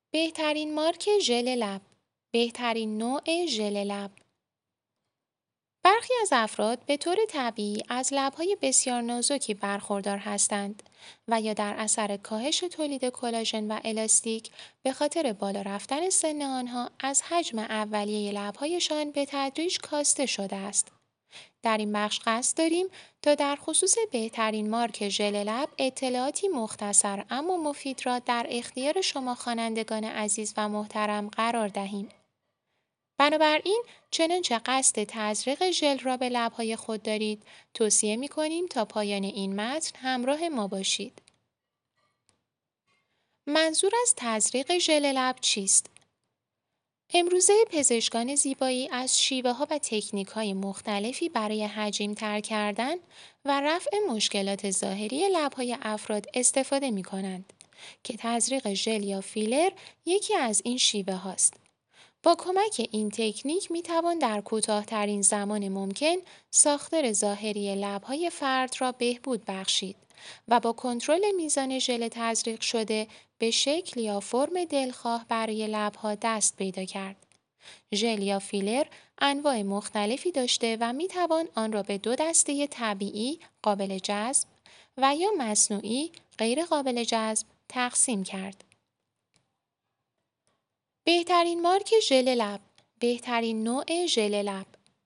بهترین مارک ژل لب، بهترین نوع ژل لب. برخی از افراد به طور طبیعی از لب‌های بسیار نازکی برخوردار هستند و یا در اثر کاهش تولید کلاژن و الاستیک به خاطر بالا رفتن سن آنها از حجم اولیه لب‌هایشان به تدریج کاسته شده است. در این بخش قصد داریم تا در خصوص بهترین مارک ژل لب اطلاعاتی مختصر اما مفید را در اختیار شما خوانندگان عزیز و محترم قرار دهیم. بنابراین چنانچه قصد تزریق ژل را به لب‌های خود دارید، توصیه می‌کنیم تا پایان این متن همراه ما باشید. منظور از تزریق ژل لب چیست؟ امروزه پزشکان زیبایی از شیوه‌ها و تکنیک‌های مختلفی برای حجیم‌تر کردن و رفع مشکلات ظاهری لب‌های افراد استفاده می‌کنند که تزریق ژل یا فیلر یکی از این شیوه هاست. با کمک این تکنیک می‌توان در کوتاه‌ترین زمان ممکن ساختار ظاهری لب‌های فرد را بهبود بخشید و با کنترل میزان ژل تزریق شده به شکل یا فرم دلخواه برای لب‌ها دست پیدا کرد. ژل یا فیلر انواع مختلفی داشته و می‌توان آن را به دو دسته طبیعی قابل جذب و یا مصنوعی غیر قابل جذب تقسیم کرد. بهترین مارک ژل لب، بهترین نوع ژل لب.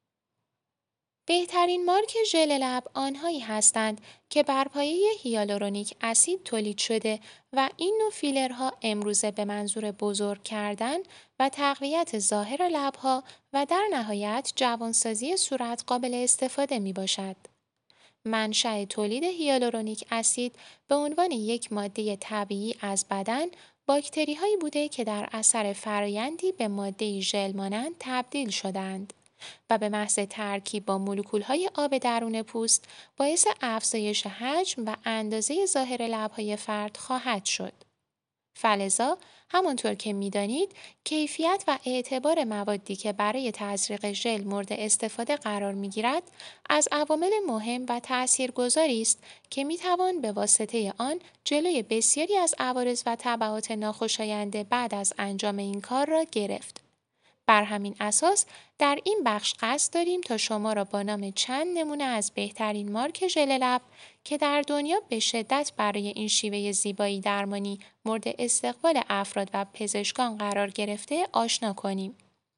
بهترین مارک ژل لب آنهایی هستند که بر پایه هیالورونیک اسید تولید شده و این نوع فیلرها امروزه به منظور بزرگ کردن و تقویت ظاهر لبها و در نهایت جوانسازی صورت قابل استفاده می باشد. منشأ تولید هیالورونیک اسید به عنوان یک ماده طبیعی از بدن باکتری هایی بوده که در اثر فرایندی به ماده ژل مانند تبدیل شدند و به محض ترکیب با مولکول های آب درون پوست باعث افزایش حجم و اندازه ظاهر لب‌های فرد خواهد شد. فلزا همانطور که می‌دانید کیفیت و اعتبار موادی که برای تزریق ژل مورد استفاده قرار می‌گیرد از عوامل مهم و تأثیرگذاری است که می‌توان به واسطه آن جلوی بسیاری از عوارض و تبعات ناخوشایند بعد از انجام این کار را گرفت. بر همین اساس در این بخش قصد داریم تا شما را با نام چند نمونه از بهترین مارک ژل لب که در دنیا به شدت برای این شیوه زیبایی درمانی مورد استقبال افراد و پزشکان قرار گرفته آشنا کنیم.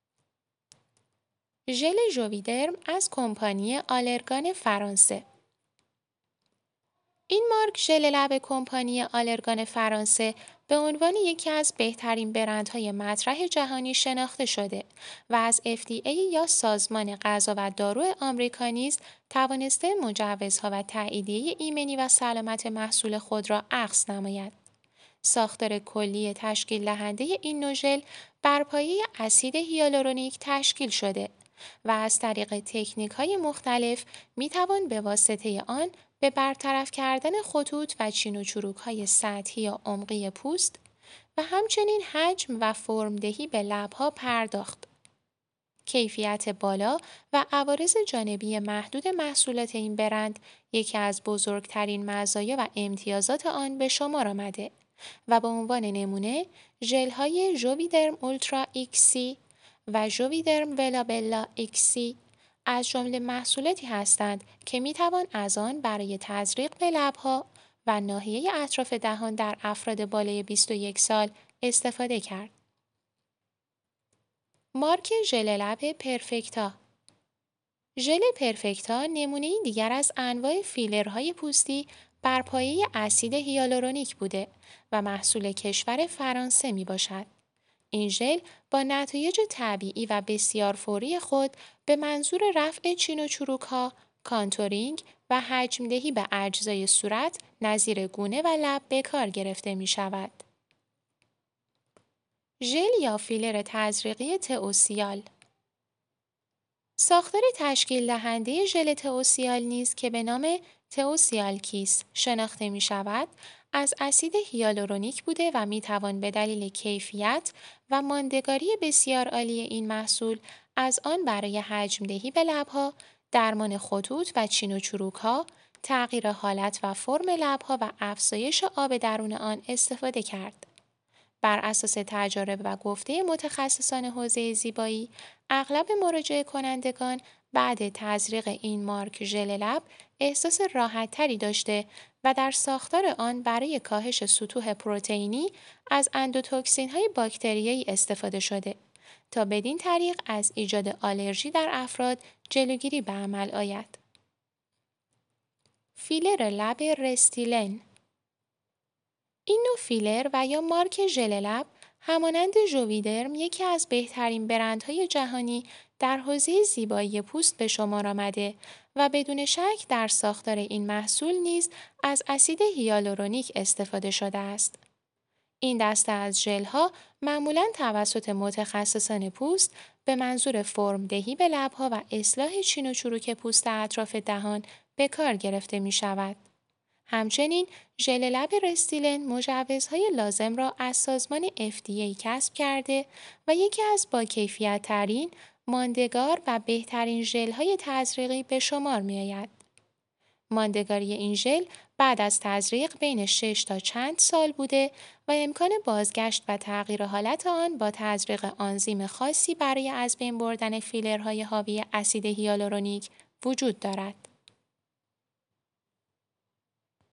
ژل ژویدرم از کمپانی آلرگان فرانسه. این مارک ژل لب کمپانی آلرگان فرانسه به عنوان یکی از بهترین برندهای مطرح جهانی شناخته شده و از FDA یا سازمان غذا و دارو آمریکا نیز توانسته مجوزها و تاییدیه ایمنی و سلامت محصول خود را اخذ نماید. ساختار کلی تشکیل دهنده این نوع ژل بر پایه اسید هیالورونیک تشکیل شده و از طریق تکنیک‌های مختلف می‌توان به واسطه آن به برطرف کردن خطوط و چین و چروک‌های سطحی یا عمقی پوست و همچنین حجم و فرمدهی به لب‌ها پرداخت. کیفیت بالا و عوارض جانبی محدود محصولات این برند یکی از بزرگترین مزایا و امتیازات آن به شمار آمده و به عنوان نمونه ژل‌های ژویدرم اولترا ایکسی و ژویدرم ولابلا ایکسی از جمله محصولاتی هستند که میتوان از آن برای تزریق به لب‌ها و ناحیه اطراف دهان در افراد بالای 21 سال استفاده کرد. مارک ژل لب پرفکتا. ژل پرفکتا نمونه‌ای دیگر از انواع فیلرهای پوستی بر پایه اسید هیالورونیک بوده و محصول کشور فرانسه می باشد. این ژل با نتایج طبیعی و بسیار فوری خود به منظور رفع چین و چروک‌ها، کانتورینگ و حجم‌دهی به اجزای صورت نظیر گونه و لب به کار گرفته می شود. ژل یا فیلر تزریقی تئوسیال. ساختار تشکیل دهنده ژل تئوسیال نیز که به نام تئوسیال کیس شناخته می شود، از اسید هیالورونیک بوده و می توان به دلیل کیفیت و ماندگاری بسیار عالی این محصول از آن برای حجم دهی به لبها، درمان خطوط و چین و چروک‌ها، تغییر حالت و فرم لبها و افزایش آب درون آن استفاده کرد. بر اساس تجارب و گفته متخصصان حوزه زیبایی، اغلب مراجعه کنندگان بعد تزریق این مارک ژل لب احساس راحت‌تری داشته و در ساختار آن برای کاهش سطوح پروتئینی از اندوتوکسین‌های باکتریایی استفاده شده تا بدین طریق از ایجاد آلرژی در افراد جلوگیری به عمل آید. فیلر لب رستیلن. این نوع فیلر و یا مارک ژل لب همانند ژوویدرم یکی از بهترین برندهای جهانی در حوزه زیبایی پوست به شمار آمده و بدون شک در ساختار این محصول نیز از اسید هیالورونیک استفاده شده است. این دسته از ژل‌ها معمولاً توسط متخصصان پوست به منظور فرم‌دهی به لب‌ها و اصلاح چین و چروک پوست اطراف دهان به کار گرفته می‌شود. همچنین ژل لب رستیلن مجوزهای لازم را از سازمان FDA کسب کرده و یکی از باکیفیت‌ترین، ماندگار و بهترین ژل‌های تزریقی به شمار می‌آید. ماندگاری این ژل بعد از تزریق بین 6 تا چند سال بوده و امکان بازگشت و تغییر حالت آن با تزریق آنزیم خاصی برای از بین بردن فیلرهای حاوی اسید هیالورونیک وجود دارد.